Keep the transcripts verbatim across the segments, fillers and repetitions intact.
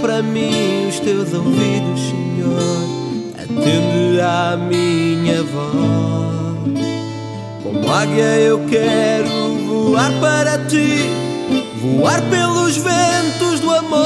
para mim os teus ouvidos, Senhor. Atende à minha voz. Como águia eu quero voar para ti, voar pelos ventos do amor.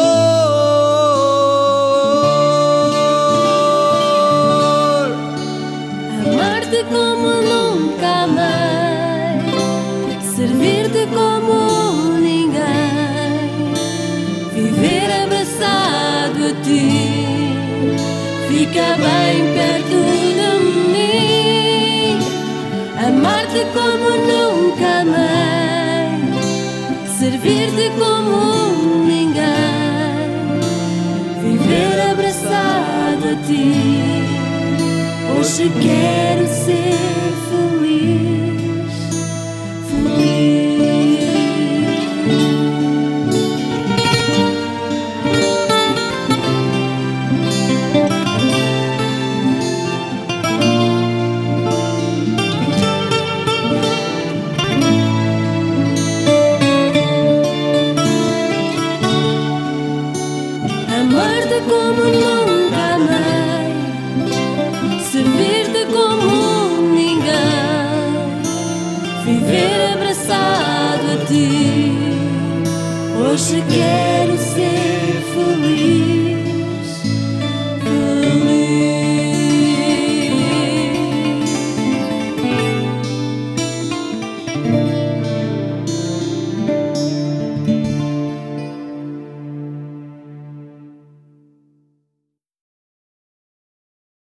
Amar-te como nunca amei, servir-te como ninguém, viver abraçado a ti, fica bem perto de mim. Amar-te como nunca amei, servir-te como ninguém, viver abraçado a ti. Hoje quero ser feliz, feliz. Amar-te como nunca amei, servir-te como ninguém, viver abraçado a ti. Hoje quero